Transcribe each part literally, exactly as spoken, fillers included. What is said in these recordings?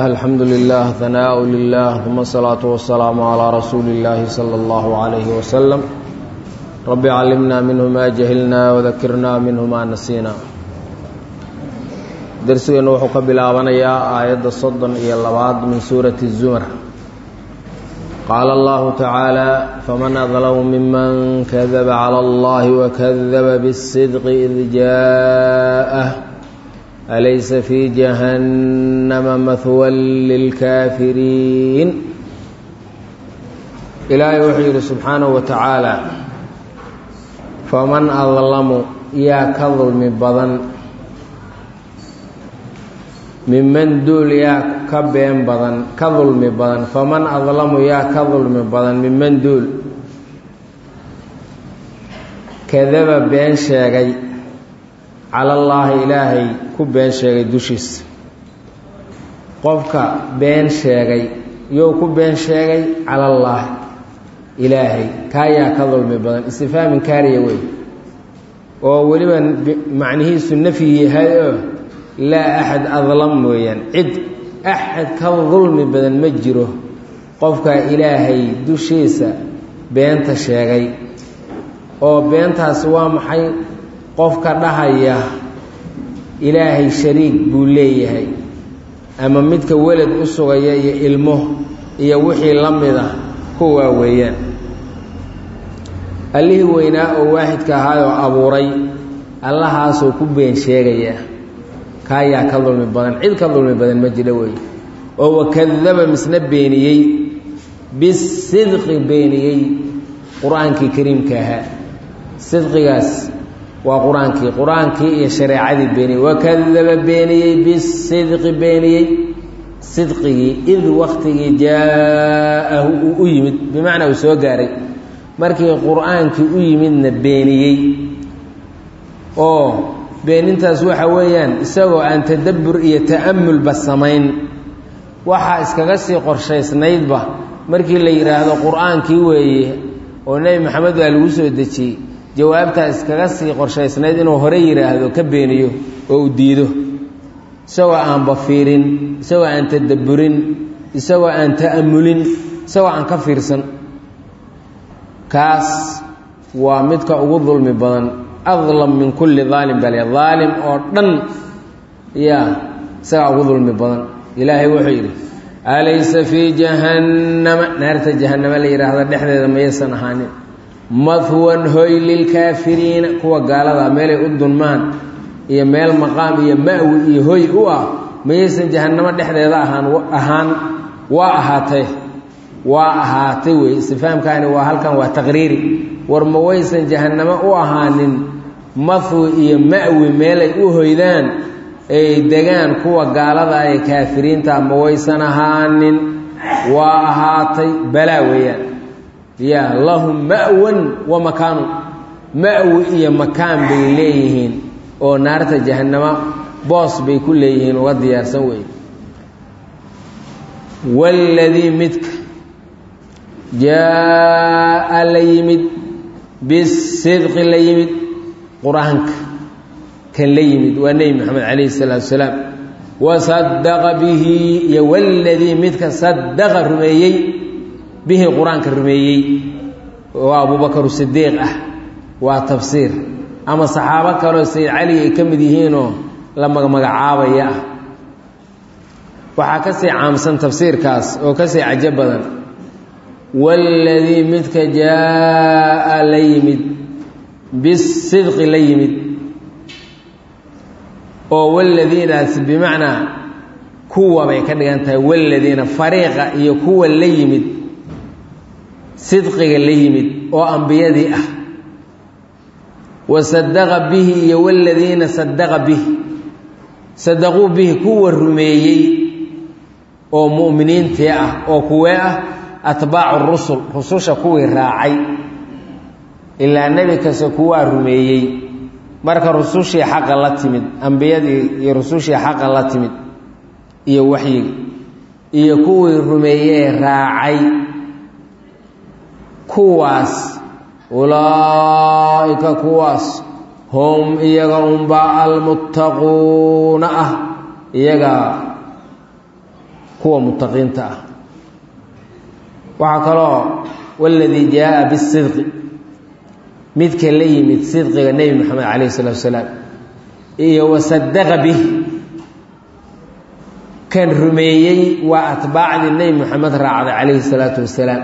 الحمد لله ثناء لله ثم الصلاة والسلام على رسول الله صلى الله عليه وسلم رب علمنا منه ما جهلنا وذكرنا منه ما نسينا درسنا وحو كبلاابنيا آيات صدن إلى اللباد من سورة الزمر قال الله تعالى فمن أظلم ممن كذب على الله وكذب بالصدق إذ جاءه أليس في جهنم مثوى للكافرين إلهي وحي سبحانه وتعالى فمن أظلم يا كظلم بدن ممن دول يا كبين بدن كظلم بدن فمن أظلم يا كظلم بدن ممن دول كذب بين شيء على الله إلهي كبين شيء دوشيس قفك بين شيء يو كبين شيء على الله إلهي كايا كظلم بدن استفهام كاري وي وولبا معنيه النفي هاي لا أحد أظلم ويان عد أحد كظلم بدن مجره قفك إلهي دوشيس بينت شيء أو بينتها سوا محي qofka dhahaya ilaahay shariik buu leeyahay ama midka walad u sugaya iyo ilmo iyo wixii la mid ah kuwa weeyaan Allihii weynaa oo waahidka ahaa oo abuuray Allahaas oo ku been sheegaya kaayaa ka dulmi badan cid ka dulmi badan ma jiro way oo wakadaba misna beeniyay bisidqi beeniyay quraankii kariimka ahaa sidqigaas وقرآنكي قرآنكي شريعتي بيني وكذب بيني بالصدق بيني صدقه إذ وقته جاءه أيمد بمعنى وسوغاري مركي قرآنكي أيمد بيني أوه بين انت سوحا ويان سوى أن تدبر يتأمل بالسمين وحا اسكغسي قرشي سنيدبه مركي اللي يراه قرآنكي ويه ونبي محمد والوسو دجي jawaabta iskaga sii qorshaysnayd inuu hore yiraahdo ka beeniyo oo u diido isagoo aan bafiirin isagoo aan tadabburin isagoo aan ta'ammulin isagoo aan ka fiirsan kaas waa midka ugu dulmi badan adlam min kulli zalim bal zalim oo dhan ya isaga ugu dulmi badan ilaahay wuxuu yiri alaysa fi jahannama naarta jahannama la yiraahdo dhexdeeda ma yeesan ahaanin مثوى هوي للكافرين كوا قالوا ميل أدنمان يا ميل مقام يا مأوي يا هوي هو ميسن جهنم دحديدا أهان أهان وأهاته وأهاته واستفهام كان وهل كان وتقريري ورمويسن جهنم وأهان مثوى يا مأوي ميل هويدان أي دجان كوا قالوا يا كافرين تامويسن أهان وأهاته بلاويا يا لهم مأوى ومكان مأوى يا مكان بيليهن او نارت جهنم بوس بكليهن وديار سوي والذي متك جاء ليمد بالصدق ليمد قرانك كان ليمد ونبي محمد عليه الصلاه والسلام وصدق به يا والذي متك صدق رميي به القرآن كرميي وأبو بكر الصديق أه وتفسير أما الصحابة كانوا سيد علي كمديهينه لما مقعابا يا وحكسي عامسا تفسير كاس وكسي عجبا والذي متك جاء ليمد بالصدق ليمد والذين بمعنى كوة بيكدغانتا والذين فريق يكوة ليمد صدقه ليمد او انبيادي اه وصدق به والذين صدق به صدقوا به كو الرميي او مؤمنين تي اه او كواه اتباع الرسل رسوش كو راعي الا النبي كسكوا الرميي marka rusushii xaq la timid anbiyadii iyo rusushii xaq la timid iyo waxyiga iyo kuwii rumeeyay raacay كواس أولئك كواس هم إيجا أنباء المتقون أه إيجا kuwa muttaqiinta ah waxa kaloo walladii jaa bisidqi midka la yimid sidqiga nebi maxamed calayhi salaatu wasalaam iyo wasadaqa bih kan rumeeyey waa atbaacdii nebi maxamed raacday calayhi salaatu wasalaam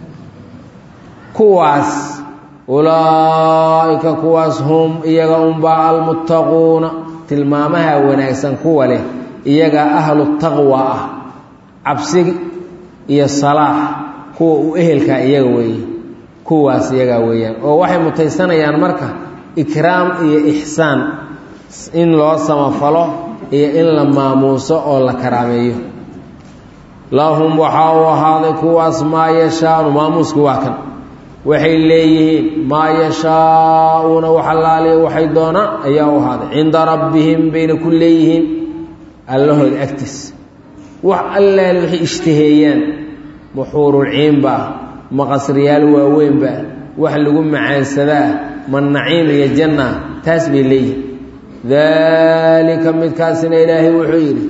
kuwaas ulaa'ika kuwaas hum iyaga unbaa almuttaquuna tilmaamaha wanaagsan kuwa leh iyaga ahlu taqwa ah cabsi iyo salaax kuwa u ehelka iyaga weeye kuwaas iyaga weeyaan oo waxay mutaysanayaan marka ikraam iyo ixsaan in loo samafalo iyo in la maamuuso oo la karaameeyo lahum waxaa u ahaaday kuwaas maa yashaanu maamuusku waa kan waxay leeyihiin maa yashaa'uuna wax allaaliya waxay doonaan ayaa u ahaaday cinda rabbihim bayna ku leeyihiin allahooda agtiis wax allaali waxay ishtaheeyaan ma xuurulciinba ma qasriyaal waaweynba wax lagu macaansadaa ma naciim iyo janna taas bay leeyihiin daalika midkaasina ilaahay wuxuu yidhi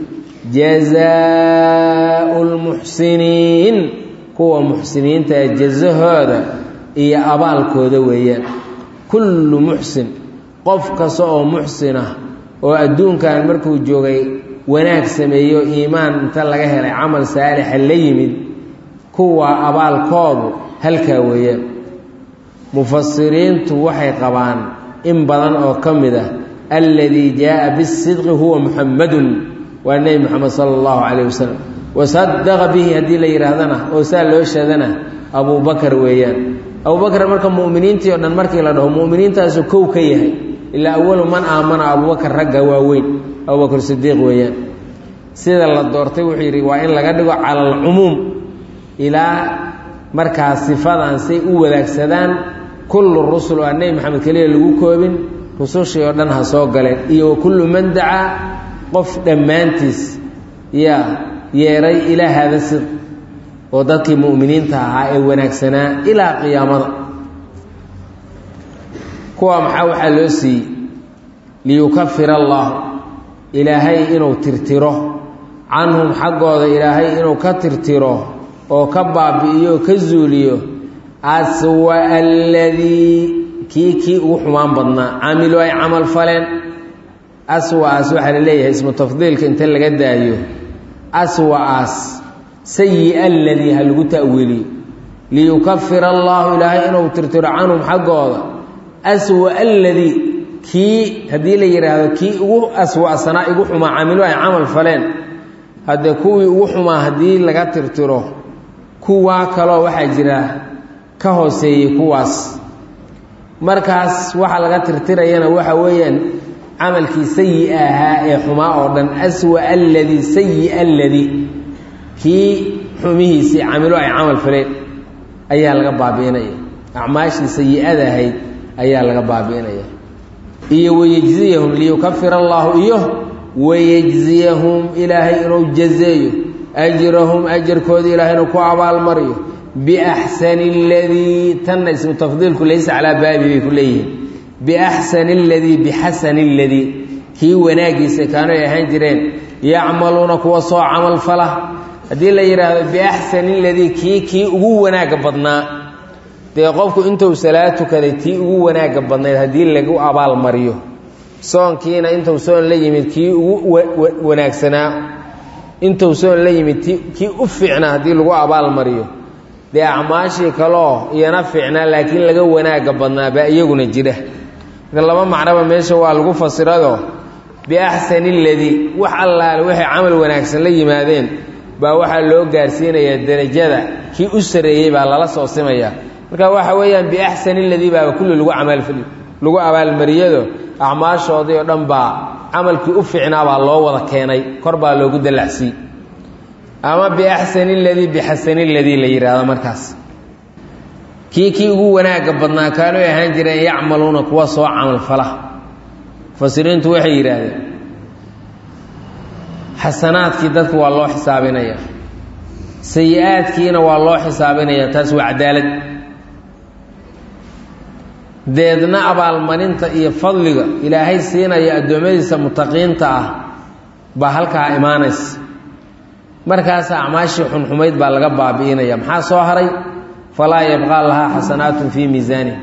jazaau lmuxsiniin kuwa muxsiniinta ee jazahooda iyo abaalkooda weeyaan kullu muxsin qof kasta oo muxsin ah oo adduunkan markuu joogay wanaag sameeyo iimaan inta laga helay camal saalixa la yimid kuwa abaalkoodu halkaa weeyaan mufasiriintu waxay qabaan in badan oo ka mid ah alladii jaa bisidqi huwa muxammadun waa nebi moxamed sala allahu calayh wasalam wasadaqa bihi haddii la yidhaahdana oo saa loo sheedana abubakar weeyaan abubakar marka mu'miniintii o dhan markii la dhaho mu'miniintaasu kow ka yahay ilaa awalu man aamana abubakar ragga waaweyn abubakar sidiiq weeyaan sida la doortay wuxuu yidhi waa in laga dhigo cala alcumuum ilaa markaas sifadan say u wadaagsadaan kullu rusul oo nebi maxamed keliya lagu koobin rusushii oo dhan ha soo galeen iyo wa kullu man dacaa qof dhammaantiis yaa yeeray ilaa haada sidq oo dadkii mu'miniinta ahaa ee wanaagsanaa ilaa qiyaamada kuwa maxaa waxaa loo siiyey liyukafira allaahu ilaahay inuu tirtiro canhum xaggooda ilaahay inuu ka tirtiro oo ka baabi'iyo oo ka zuuliyo aswa aladii kii kii ugu xumaan badnaa caamilu ay camal faleen aswa'aas waxaa la leeyahay ismu tafdiilka inta laga daayo aswa'aas sayi aladii ha lagu ta'wiiliyo liyukafira allaahu ilaahay inuu tirtiro canhum xaggooda aswa aladii kii haddii la yidhaahdo kii ugu aswa'sanaa igu xumaa caamilu ay camal faleen haddee kuwii ugu xumaa haddii laga tirtiro kuwaa kaloo waxaa jira ka hooseeyey kuwaas markaas waxa laga tirtirayana waxa weeyaan camalkii sayi ahaa ee xumaa oo dhan aswa aladii sayi aladii kii xumihiisii camilo ay camal faleen ayaa laga baabi'inaya acmaashii sayi-ada ahayd ayaa laga baabi'inaya iyo wayejziyahum liyukafira allaahu iyo wayejziyahum ilaahay inuu jazeeyo ajrahum ajarkooda ilaahay inuu ku abaalmariyo biaxsani aladii tanna ismu tafdiilku laysa calaa baabi bay ku leeyihiin biaxsani aladii bixasani aladii kii wanaagiisa kaanu ay ahaan jireen yacmaluuna kuwa soo camal fala haddii la yidhaahdo biaxsani aladii kii kii ugu wanaagga badnaa dee qofku intuu salaad tukaday tii ugu wanaagga badnayd haddii lagu abaalmariyo soonkiina intuu soon la yimid kii ugu wanaagsanaa intuu soon la yimid t kii u fiicnaa haddii lagu abaalmariyo dee acmaashii kaloo iyana fiicnaa laakiin laga wanaagga badnaa baa iyaguna jira marka laba macnoba meesha waa lagu fasirado biaxsani aladii wax allaale waxay camal wanaagsan la yimaadeen baa waxaa loo gaarsiinayaa derajada kii u sarreeyey baa lala soo simaya marka waxa weeyaan biaxsani aladii baaba kulli lagu amaalfali lagu abaalmariyado acmaashoodii oo dhan baa camalkii u fiicnaa baa loo wada keenay kor baa loogu dallacsiiy ama biaxsani aladii bixasani aladii la yidhaahdo markaas kii kii ugu wanaagga badnaa kaanu ay ahaan jireen yacmaluuna kuwa soo camal fala mufasiriintu waxay yidhaahdeen xasanaadkii dadku waa loo xisaabinaya sayi-aadkiina waa loo xisaabinaya taas waa cadaalad deedna abaalmarinta iyo fadliga ilaahay siinaya addoommadiisa mutaqiinta ah baa halkaa imaanaysa markaas acmaashii xunxumayd baa laga baabi'inaya maxaa soo haray falaa yabqaa lahaa xasanaatun fii miisaani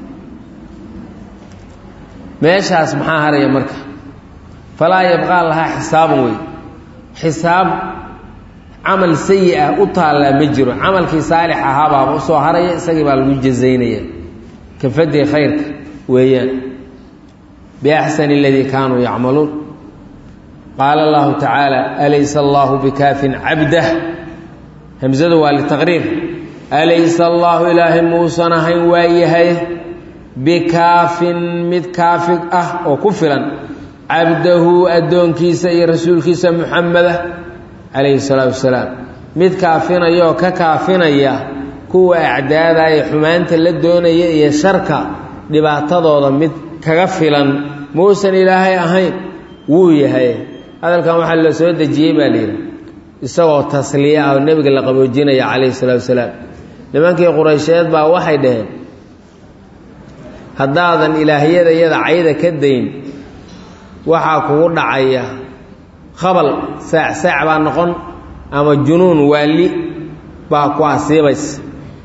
meeshaas maxaa haraya marka falaa yabqaa lahaa xisaabun wey xisaab camal sayi ah u taallaa ma jiro camalkii saalix ahaabaaba usoo haraya isagii baa lagu jazaynaya kafadii khayrka weeyaan biaxsani aladii kaanuu yacmaluun qaala allahu tacaala alaysa allahu bikaafin cabdah hamsadu waa litaqriir alaysa allahu ilaahay muusan ahayn waa yahay bikaafin mid kaafig ah oo ku filan cabdahu addoonkiisa iyo rasuulkiisa muxameda calayhi salaatu wasalaam mid kaafinayoo ka kaafinaya kuwa acdaada ee xumaanta la doonaya iyo sharka dhibaatadooda mid kaga filan muusan ilaahay ahayn wuu yahay hadalkan waxaa la soo dejiyey baa layidhi isagoo tasliya ah oo nebiga la qaboojinaya calayhi salaatu wasalaam nimankii quraysheed baa waxay dhaheen haddaadan ilaahyada iyada cayda ka dayn waxaa kugu dhacaya khabal saac saac baa noqon ama junuun waali baa ku asiibaysa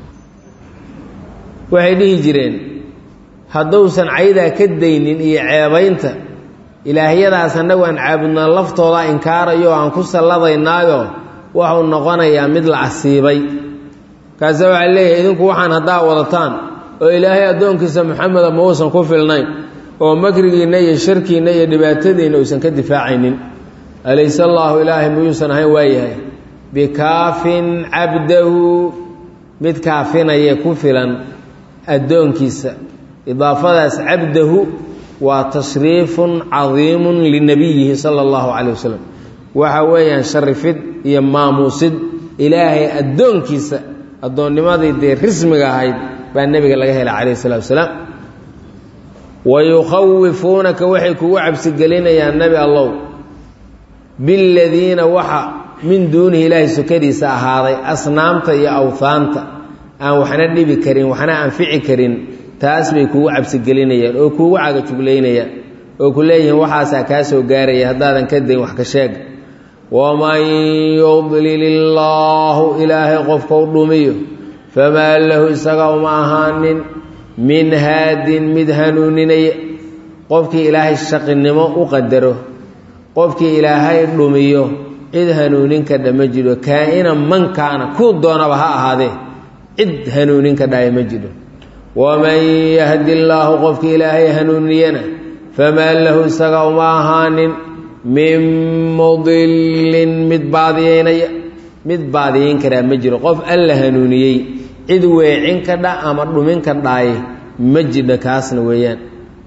waxay dhihi jireen hadduusan caydaa ka daynin iyo ceebaynta ilaahyadaas annagu aan caabudnaa laftooda inkaarayo aan ku salladaynaayoo waxuu noqonayaa mid la asiibay kaase waxaa leeyahay idinku waxaan haddaa wadataan oo ilaahay addoonkiisa maxameda ma uusan ku filnayn oo makrigiinna iyo sharkiinna iyo dhibaatadiinna uusan ka difaacaynin alayse allaahu ilaahay muyuusan ahayn waa yahay bikaafin cabdahu mid kaafinaya ku filan addoonkiisa idaafadaas cabdahu waa tashriifun cadiimun linabiyihi sala allahu calay wasalam waxa weeyaan sharifid iyo maamuusid ilaahay addoonkiisa addoonnimadii dee rismiga ahayd baa nebiga laga helay calayhi salatu wasalaam wayukhawifuunaka waxay kugu cabsigelinayaan nebi allow biladiina waxa min duunihi ilaahay sokadiisa ahaaday asnaamta iyo awhaanta aan waxna dhibi karin waxna anfici karin taas bay kugu cabsigelinayaan oo kugu cagajuglaynayaan oo ku leeyihiin waxaasaa kaa soo gaaraya haddaadan ka dayn wax ka sheeg waman yudlil illaahu ilaahay qofka u dhumiyo famaa lahu isaga uma ahaanin min haadin mid hanuuninaya qofkii ilaahay shaqinimo u qadaro qofkii ilaahay dhumiyo cid hanuunin ka dha ma jiro kaa-ina mankaana kuu doonaba ha ahaadee cid hanuunin ka dhaaya ma jiro waman yahdi illaahu qofkii ilaahay hanuuniyana famaa lahu isaga uma ahaanin min mudilin mid baadiyeynaya mid baadiyeyn karaa ma jiro qof alla hanuuniyey cid weecin ka dha ama dhumin ka dhaaye ma jidha kaasna weeyaan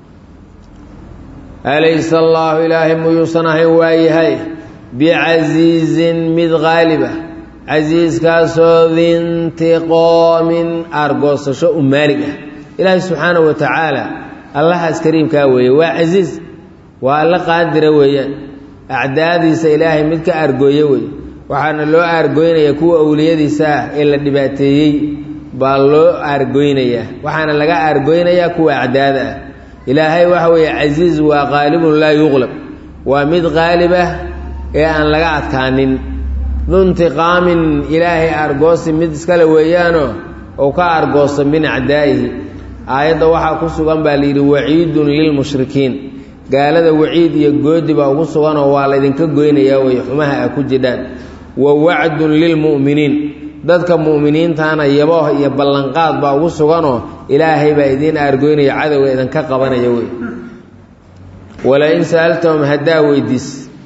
alaysa allaahu ilaahay muyuusan ahayn waa yahay bicasiizin mid qaalibah casiiskaasoo dintiqoomin aargoosasho u maalig ah ilaahay subxaanahu wa tacaala allahaas kariimkaa weeye waa casiiz waa alla qaadira weeyaan acdaadiisa ilaahay mid ka aargooye weeye waxaana loo aargoynayaa kuwa awliyadiisa ah ee la dhibaateeyey baa loo aargoynayaa waxaana laga aargoynayaa kuwa acdaada ah ilaahay waxa weeye casiiz waa qaalibun laa yuqlab waa mid qaalib ah ee aan laga adkaanin duntiqaamin ilaahay aargoosi mid iskale weeyaanoo ou ka aargoosto min acdaa'ihi aayadda waxaa ku sugan baa layidhi waciidun lilmushrikiin gaalada waciid iyo goodi baa ugu suganoo waa laydinka goynayaa weye xumaha a ku jidhaan wa wacdun lilmu'miniin dadka mu'miniintaana yabooh iyo ballanqaad baa ugu suganoo ilaahay baa idiin aargoynaya cadowga idinka qabanaya wey wala-in sa'altahum haddaa weydiis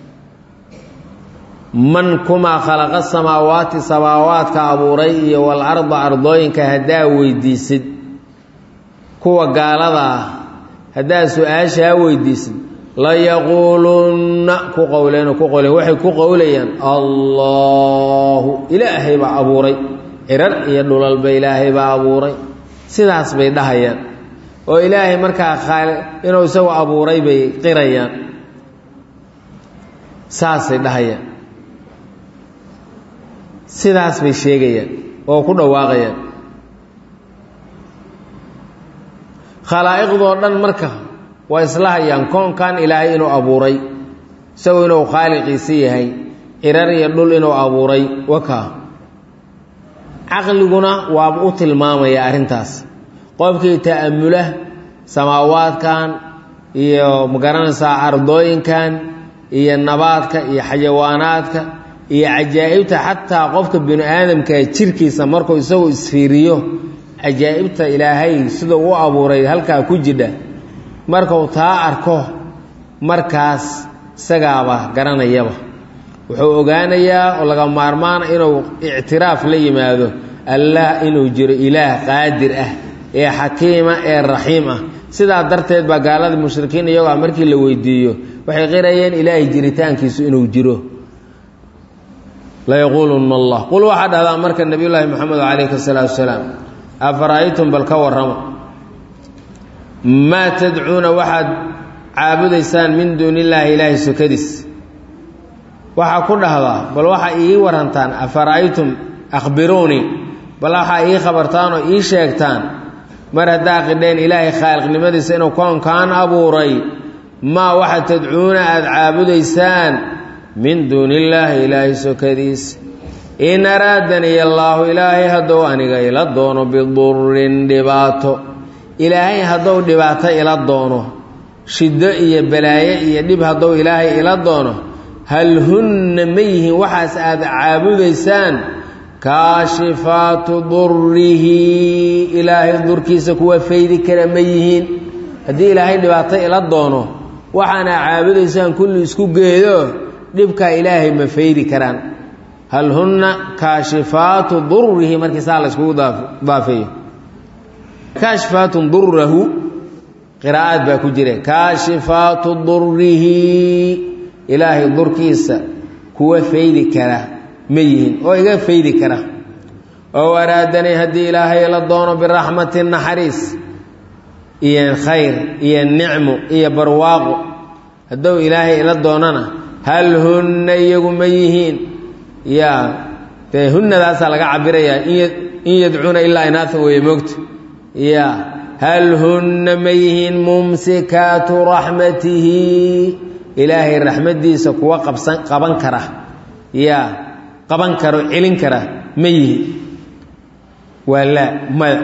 man kumaa khalaqa samaawaati samaawaadka abuuray iyo walarda ardooyinka haddaa weydiisid kuwa gaalada ah haddaa su-aashaa weydiisid layaquulunna ku qowleen ku qowleen waxay ku qowlayaan allaahu ilaahay baa abuuray cirar iyo dhulalba ilaahay baa abuuray sidaas bay dhahayaan oo ilaahay markaa khaali inuu isagu abuuray bay qirayaan saasay dhahayaan sidaas bay sheegayaan oo ku dhawaaqayaan khalaa'iqdoo dhan marka waa isla hayaan koonkan ilaahay inuu abuuray isagoo inuu khaaliqiisi yahay cirar iyo dhul inuu abuuray wakaa caqliguna waaba u tilmaamaya arrintaas qofkii ta'amula samaawaadkan iyo magaranaysaa ardooyinkan iyo nabaadka iyo xayawaanaadka iyo cajaa'ibta xataa qofka bini aadamka jirkiisa markuu isagu isfiiriyo cajaa'ibta ilaahay siduu u abuuray halkaa ku jidha markuu taa arko markaas isagaaba garanayaba wuxuu ogaanayaa oo laga maarmaana inuu ictiraaf la yimaado allah inuu jiro ilaah qaadir ah ee xakiima ee raxiim ah sidaa darteed baa gaalada mushrikiin iyagoo markii la weydiiyo waxay qirayeen ilaahay jiritaankiisu inuu jiro la yaquluna allah qul waxa dhahdaa marka nabiyullaahi maxamed calayhi salaatu wasalaam afara'aytum bal ka warrama maa tadcuuna waxaad caabudaysaan min duuni illaahi ilaahay sokadiis waxaa ku dhahdaa bal waxaa ii warantaan afara'aytum akhbiruunii bal waxaa ii khabartaan oo ii sheegtaan mar haddaa qidheen ilaahay khaaliqnimadiisa inuu koonkaan abuuray maa waxa tadcuuna aada caabudaysaan min duuni illaahi ilaahay sokadiis in araadaniy allaahu ilaahay haddou aniga ila doono bidurin dhibaato ilaahay haddou dhibaato ila doono shiddo iyo balaayo iyo dhib haddou ilaahay ila doono hal hunna ma yihiin waxaas aada caabudaysaan kaashifaatu durrihi ilaahay durkiisa kuwa faydi kara ma yihiin haddii ilaahay dhibaato ila doono waxaana caabudaysaan kulli isku geedo dhibkaa ilaahay ma faydi karaan hal hunna kaashifaatu durrihi markii saa la iskugu daafeeyo kaashifaatun durrahu qiraa'aad baa ku jira kaashifaatu durrihi ilaahay durkiisa kuwa faydi kara ma yihiin oo iga faydi kara oo araadanay haddii ilaahay la doono biraxmati naxariis iyo khayr iyo nicmo iyo barwaaqo hadduu ilaahay ila doonana hal hunna iyagu ma yihiin yaa dee hunnadaasaa laga cabirayaa in yadcuuna ilaa inaathan weeye moogta yaa hal hunna ma yihiin mumsikaatu raxmatihi ilaahay raxmaddiisa kuwa qabsan qaban kara yaa qaban karo celin kara ma yihiin waa laa maya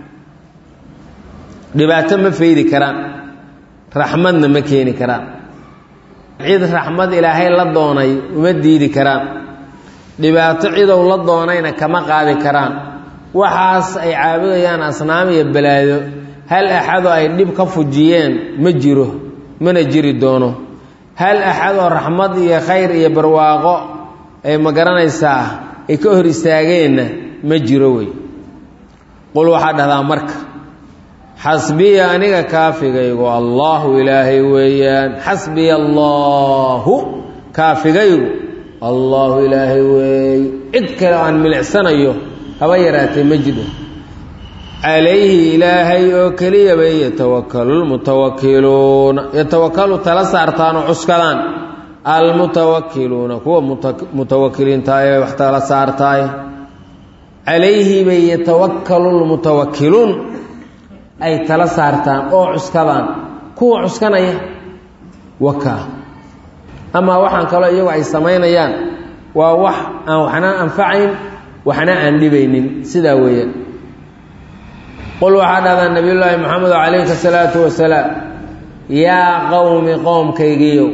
dhibaato ma faydi karaan raxmadna ma keeni karaan cid raxmad ilaahay la doonay uma diidi karaan dhibaato cidow la doonayna kama qaadi karaan waxaas ay caabudayaan asnaam iyo balaayo hal axadoo ay dhib ka fujiyeen ma jiro mana jiri doono hal axadoo raxmad iyo khayr iyo barwaaqo ay ma garanaysaa ay ka hor istaageenna ma jiro wey qul waxaa dhahdaa marka xasbiya aniga kaafigaygu allaahu ilaahay weeyaan xasbiya allaahu kaafigaygu allaahu ilaahay weey cid kale oo aan milicsanayo haba yaraatee ma jiro calayhi ilaahay oo keliya bay yatawakkalu lmutawakkiluuna yatawakkalu tala saartaan oo cuskadaan almutawakkiluuna kuwa mutawakiliinta ee wax tala saartaay calayhi bay yatawakkalu lmutawakkiluun ay tala saartaan oo cuskadaan kuwa cuskanaya wakaa amaa waxaan kaloo iyagu ay samaynayaan waa wax aan waxna anfacayn waxna aan dhibaynin sidaa weeyaan qul waxaa dhahdaa nabiyullaahi maxamed calayhi salaatu wasalaam yaa qowmi qowmkaygiiyow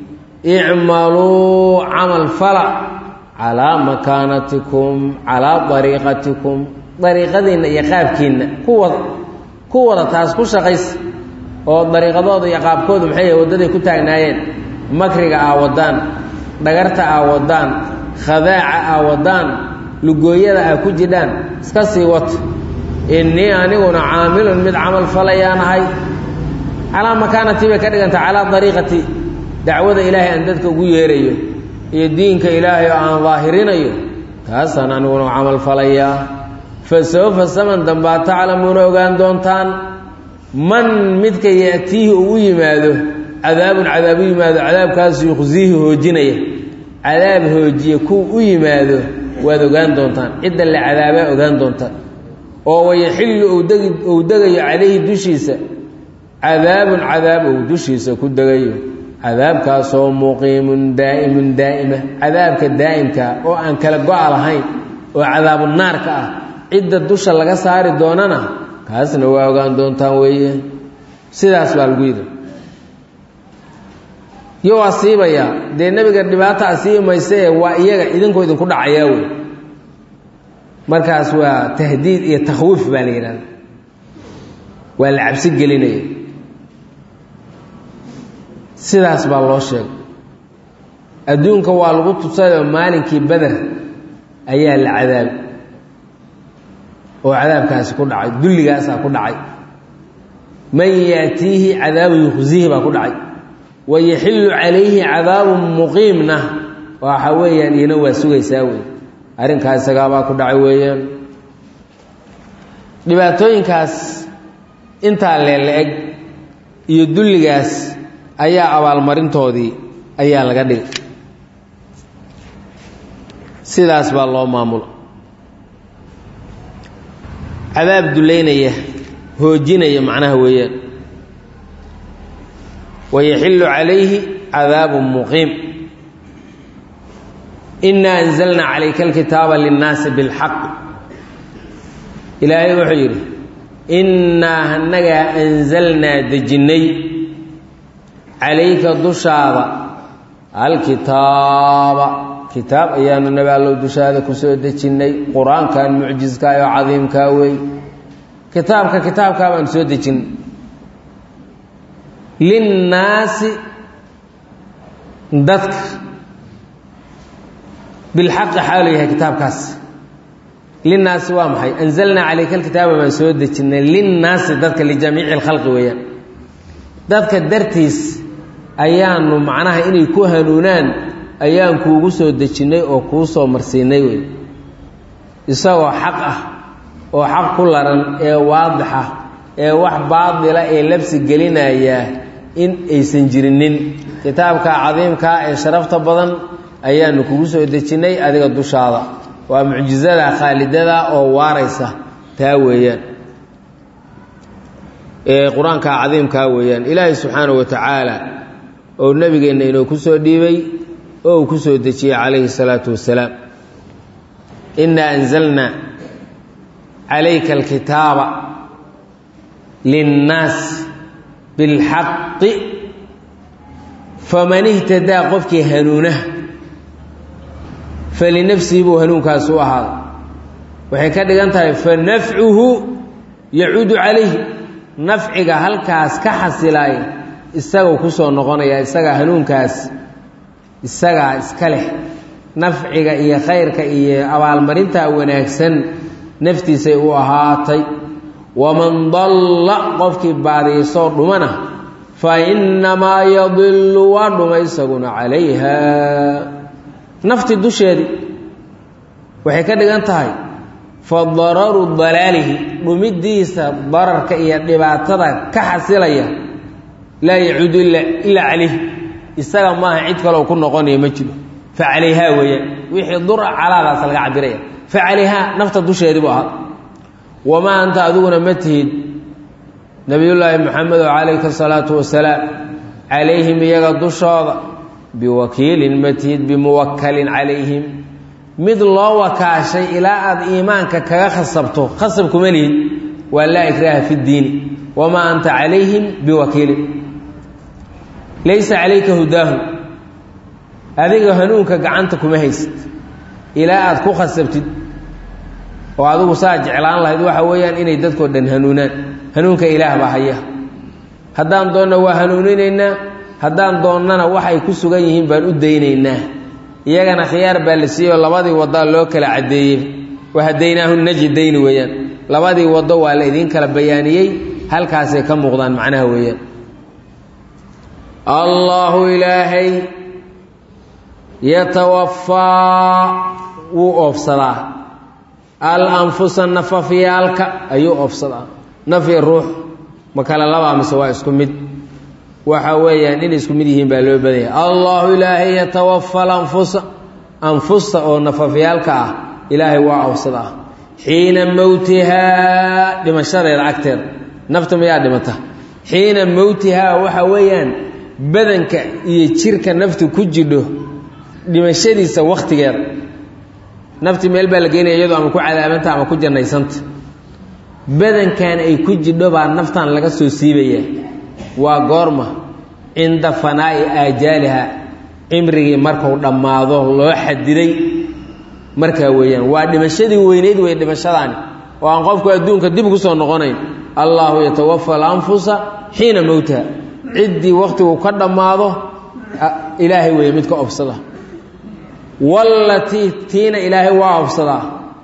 icmaluu camal fala calaa makaanatikum calaa dariiqatikum dariiqadiinna iyo qaabkiinna kuwada ku wada taas ku shaqaysa oo dariiqadooda iyo qaabkoodu maxay yahay waddaday ku taagnaayeen makriga aa waddaan dhagarta aa waddaan khadaaca aa waddaan lugooyada aa ku jidhaan iska sii wata innii aniguna caamilun mid camal falayaanahay calaa makaanatii bay ka dhiganta calaa dariiqatii dacwada ilaahay aan dadka ugu yeerayo iyo diinka ilaahay oo aan daahirinayo taasaan aniguna camal falayaa fa sawfa saman dambaa taclamuuna ogaan doontaan man midka ya'tiihi uu u yimaado cadaabun cadaab u yimaado cadaabkaasu yuqsiihi hoojinaya cadaab hoojiye kuu u yimaado waad ogaan doontaan cidda la cadaabaa ogaan doontaan oo wayaxillu uu degayo calayhi dushiisa cadaabun cadaab uu dushiisa ku degayo cadaabkaasoo muqiimun daa'imun daa'ima cadaabka daa'imka oo aan kala go-a lahayn oo cadaabu naarka ah cidda dusha laga saari doonana kaasna waa ogaan doontaan weeye sidaas baa lagu yidhi yo asiibayaa dee nebiga dhibaato asiibi mayse ee waa iyaga idinkoo idinku dhacayaa wey markaas waa tahdiid iyo takhwiif baa la yidhahda waa la cabsi gelinaya sidaas baa loo sheegay adduunka waa lagu tusayoo maalinkii beder ayaa la cadaabay oo cadaabkaasi ku dhacay dulligaasaa ku dhacay man yaatiihi cadaabu yukhzihi baa ku dhacay wayaxillu calayhi cadaabun muqiimna waxa weeyaan iyana waa sugaysaa wey arrinkaas isagaabaa ku dhacay weeyaan dhibaatooyinkaas intaa leela-eg iyo dulligaas ayaa abaalmarintoodii ayaa laga dhigay sidaas baa loo maamula cadaab dullaynaya hoojinaya macnaha weeyaan wayaxillu calayhi cadaabun muqiim inaa anzalnaa calayka alkitaaba linnaasi bilxaq ilaahay wuxuu yidhi innaa annagaa anzalnaa dejinnay calayka dushaada alkitaaba kitaab ayaanu nabi allow dushaada ku soo dejinnay qur-aankan mucjiskaa oo cadiimkaa wey kitaabka kitaabkaa baanu soo dejinnay linnaasi dadka bilxaqi xaalu yahay kitaabkaas linnaasi waa maxay anzalnaa calayka alkitaaba baan soo dejinnay linnaasi dadka lijamiici alkhalqi weeyaan dadka dartiis ayaanu macnaha inay ku hanuunaan ayaan kuugu soo dejinnay oo kuu soo marsiinay wey isagoo xaq ah oo xaq ku laran ee waadixa ee wax baadila ee labsi gelinaya in aysan jirinin kitaabka cadiimkaa ee sharafta badan ayaanu kugu soo dejinnay adiga dushaada waa mucjizada khaalidada oo waaraysa taa weeyaan ee qur-aanka cadiimkaa weeyaan ilaahay subxaanahu wa tacaala oo nabigeenna inuu ku soo dhiibay oo uu ku soo dejiyey calayhi salaatu wasalaam innaa anzalnaa calayka alkitaaba linnaas bilxaqi faman ihtadaa qofkii hanuunaha falinafsihi buu hanuunkaas u ahaaday waxay ka dhigan tahay fa nafcuhu yacuudu calayhi nafciga halkaas ka xasilaaya isagoo ku soo noqonaya isagaa hanuunkaas isagaa iska leh nafciga iyo khayrka iyo abaalmarintaa wanaagsan naftiisay u ahaatay waman dalla qofkii baadiysoo dhumana fa innamaa yadillu waa dhuma isaguna calayha nafti dusheedii waxay ka dhigan tahay fa dararu dalaalihi dhumiddiisa dararka iyo dhibaatada ka xasilaya laa yacuudu ilaa calayh isaga maaha cid kaloo ku noqonaya ma jiro fa calayhaa weeyaan wixii dura calaadaas laga cabiraya fa calayhaa nafta dusheedii buu ahaa wamaa anta adiguna ma tihid nebiyullaahi moxamedo calayka asalaatu wasalaam calayhim iyaga dushooda biwakiilin ma tihid bimuwakalin calayhim mid loo wakaashay ilaa aad iimaanka kaga khasabto khasab kuma lihid waa laa ikraaha fi ddiini wamaa anta calayhim biwakiilin laysa calayka hudaahum adiga hanuunka gacanta kuma haysid ilaa aad ku khasabtid oo adigu saa jeclaan lahayd waxa weeyaan inay dadkoo dhan hanuunaan hanuunka ilaah baa haya haddaan doonna waa hanuuninaynaa haddaan doonnana waxay ku sugan yihiin baan u daynaynaa iyagana khiyaar baa la siiyey oo labadii waddaa loo kala caddeeyey wahadaynaahu najidayni weeyaan labadii waddo waa la idiin kala bayaaniyey halkaasay ka muuqdaan macnaha weeyaan allaahu ilaahay yatawafaa wuu oofsadaa al anfusa nafafyaalka ayuu oofsadaa nafyi ruux ma kale labaa mise waa isku mid waxa weeyaan inay isku mid yihiin baa loo badanya allaahu ilaahay yatawafa alanfusa anfusta oo nafafyaalka ah ilaahay waa oofsadaa xiina mowtihaa dhimashadeeda agteeda nafta mayaa dhimata xiina mowtihaa waxa weeyaan badanka iyo jirka naftu ku jidho dhimashadiisa waqtigeeda nafti meel baa la geynaya iyadoo ama ku cadaabanta ama ku jannaysanta badankan ay ku jidho baa naftan laga soo siibaya waa goorma cinda fanaa'i aajaaliha cimrigii markuu dhammaado loo xadiday markaa weeyaan waa dhimashadii weyneyd wey dhimashadaani oo aan qofku adduunka dib ugu soo noqonayn allaahu yatawafa alanfusa xiina mowtaha ciddii wakhtigu ka dhammaado ilaahay weeye mid ka obsada wallatii tiina ilaahay waa obsadaa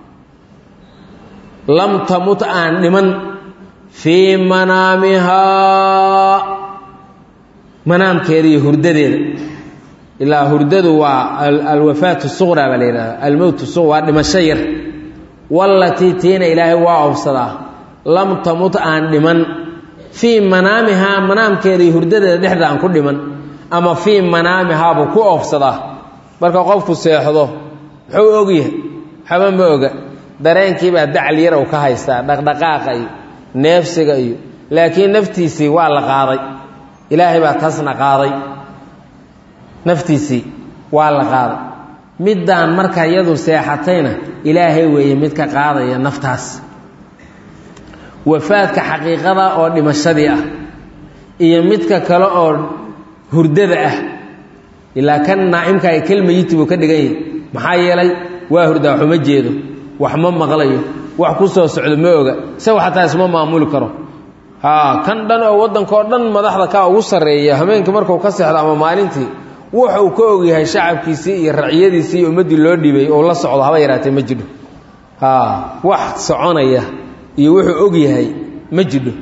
lam tamut aan dhiman fii manaamihaa manaamkeeda iyo hurdadeeda ilaa hurdadu waa alwafaatu suqraa baa la yidhahda almowtu suq waa dhimasho yar wallatii tiina ilaahay waa obsadaa lam tamut aan dhiman fii manaamihaa manaamkeeda iyo hurdadeeda dhexda aan ku dhiman ama fii manaamihaa buu ku oofsadaa marka qofku seexdo muxuu ogyahay waxba ma oga dareenkiibaa dacal yar uu ka haystaa dhaqdhaqaaqa iyo neefsiga iyo laakiin naftiisii waa la qaaday ilaahay baa taasna qaaday naftiisii waa la qaaday middaan marka iyadu seexatayna ilaahay weeye mid ka qaadaya naftaas wafaadka xaqiiqada oo dhimashadii ah iyo midka kale oo hurdada ah ilaa kan naa'imka ay kelmayiti buu ka dhigan yahay maxaa yeelay waa hurdaa waxuma jeedo wax ma maqlayo wax ku soo socdo ma oga isagu xataa isma maamuli karo haa kan dhan oo waddankao dhan madaxda kaa ugu sarreeya hameenkii markuu ka seexdo ama maalintii wuxuu ka ogyahay shacabkiisii iyo raciyadiisii iyo ummaddii loo dhibay oo la socdo haba yaraatee ma jidho haa wax soconaya iyo wuxuu og yahay ma jidho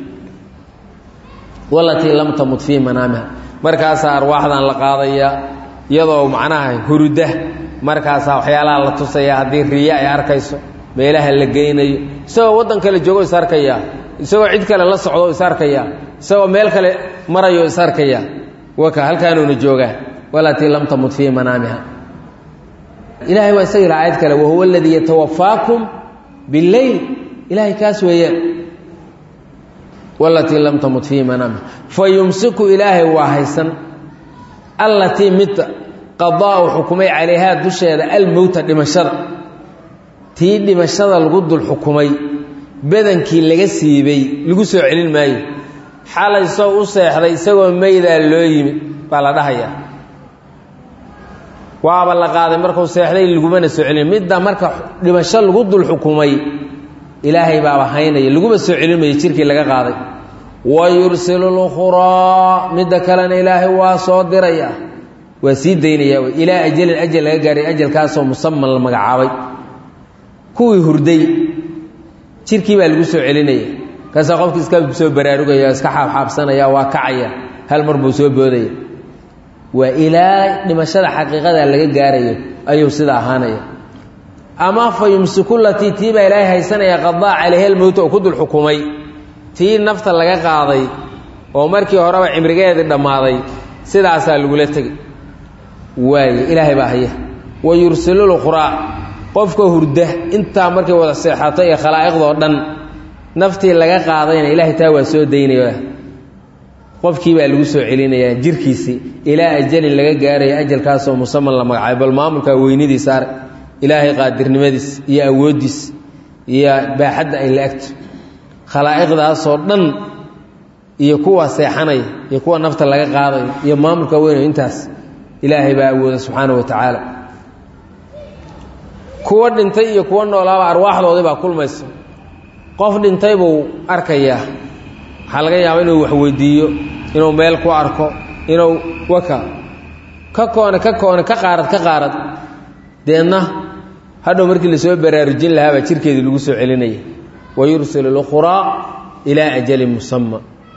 wallatii lam tamut fii manaamiha markaasaa arwaaxdan la qaadaya iyadoo macnaha hurda markaasaa waxyaalaha la tusaya haddii riya ay arkayso meelaha la geynayo isagoo waddan kale joogo is arkaya isagoo cid kale la socdo is arkaya isagoo meel kale marayo is arkaya waka halkaanuuna joogaa wallatii lam tamut fii manaamiha ilaahay waa isaga aayad kale wahuwa aladii yatawafaakum billeyl ilaahay kaas weeyaan wallatii lam tamut fii manaamiha fa yumsiku ilaahay waa haysan allatii midta qadaa u xukumay calayhaa dusheeda almowta dhimashada tii dhimashada lagu dul xukumay badankii laga siibay lagu soo celin maayo xalay soo u seexday isagoo meydaa loo yimid baa la dhahayaa waaba la qaaday markuu seexday lagumana soo celin midda marka dhimasho lagu dul xukumay ilaahay baaba haynaya laguma soo celinmaya jirkii laga qaaday wa yursilu lukhraa midda kalena ilaahay waa soo diraya waa sii daynaya ilaa ajalin ajal laga gaaray ajalkaasoo musaman la magacaabay kuwii hurday jirkii baa lagu soo celinaya kaasaa qofkii iska soo baraarugaya iska xaabxaabsanaya waa kacaya hal mar buu soo boodaya waa ilaa dhimashada xaqiiqada laga gaarayo ayuu sida ahaanaya ama fa yumsiku latii tii baa ilaahay haysanaya qadaa calayha almowta oo ku dul xukumay tii nafta laga qaaday oo markii horeba cimrigeedii dhammaaday sidaasaa lagula tegay waaye ilaahay baa haya wa yursilu lukhraa qofka hurda intaa markay wada seexato ee khalaa'iqdoo dhan naftii laga qaadayna ilaahay taa waa soo daynaya qofkii baa lagu soo celinayaa jirkiisii ilaa ajalin laga gaaraya ajalkaasoo musaman la magacaabay bal maamulkaa weynidiisa arag ilaahay qaadirnimadiis iyo awooddiis iyo baaxadda ay la egto khalaa'iqdaasoo dhan iyo kuwa seexanaya iyo kuwa nafta laga qaadayo iyo maamulka weynayo intaas ilaahay baa awooda subxaana wa tacaala kuwa dhintay iyo kuwa noolaaba arwaaxdoodii baa kulmaysa qof dhintay buu arkayaa waxaa laga yaaba inuu wax weydiiyo inuu meel ku arko inuu waka ka koone ka koone ka qaarad ka qaarad deedna hadhow markii lasoo baraarujin lahaabaa jirkeedii lagu soo celinaya wa yursilu lukhraa ilaa ajalin musama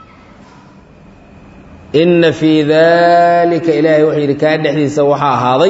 inna fii daalika ilaahay wuxuu yidhi kaa dhexdiisa waxaa ahaaday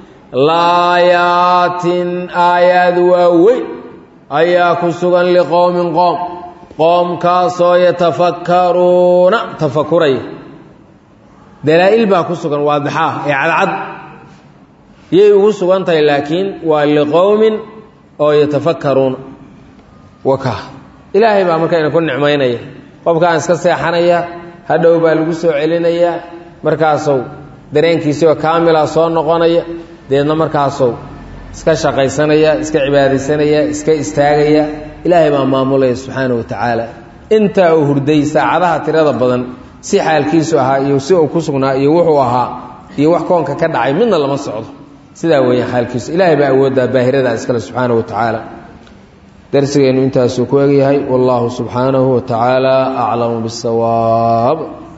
laayaatin aayaad waaweyn ayaa ku sugan liqowmin qoom qoomkaasoo yatafakkaruuna tafakuraya dalaa'il baa ku sugan waadixaa ee cadcad yay ugu sugan tahay laakiin waa liqowmin oo yatafakkaruuna waka ilaahay baa marka ina ku nicmaynaya qofkaan iska seexanaya hadhow baa lagu soo celinayaa markaasuu dareenkiisiioo kaamila soo noqonaya deedna markaasuu iska shaqaysanaya iska cibaadaysanaya iska istaagaya ilaahay baa maamulaya subxaana wa tacaala intaa uu hurday saacadaha tirada badan si xaalkiisu ahaa iyo si uu ku sugnaa iyo wuxuu ahaa iyo wax koonka ka dhacay midna lama socdo sidaa weeyaan xaalkiisu ilaahay baa awooddaa baahiradaa iskale subxaana wa tacaala darsigeennu intaasuu ku egyahay wallaahu subxaanahu wa tacaala aclamu bisawaab